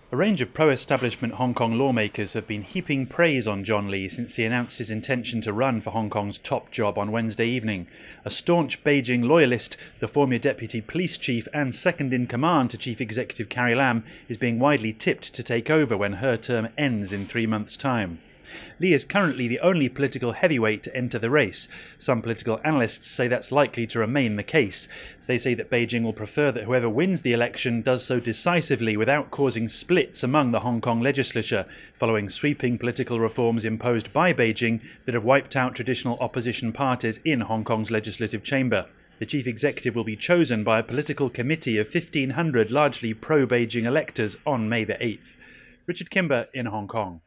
A range of pro-establishment Hong Kong lawmakers have been heaping praise on John Lee since he announced his intention to run for Hong Kong's top job on Wednesday evening. A staunch Beijing loyalist, the former deputy police chief and second-in-command to Chief Executive Carrie Lam, is being widely tipped to take over when her term ends in 3 months' time. Lee is currently the only political heavyweight to enter the race. Some political analysts say that's likely to remain the case. They say that Beijing will prefer that whoever wins the election does so decisively without causing splits among the Hong Kong legislature, following sweeping political reforms imposed by Beijing that have wiped out traditional opposition parties in Hong Kong's legislative chamber. The chief executive will be chosen by a political committee of 1,500 largely pro-Beijing electors on May the 8th. Richard Kimber in Hong Kong.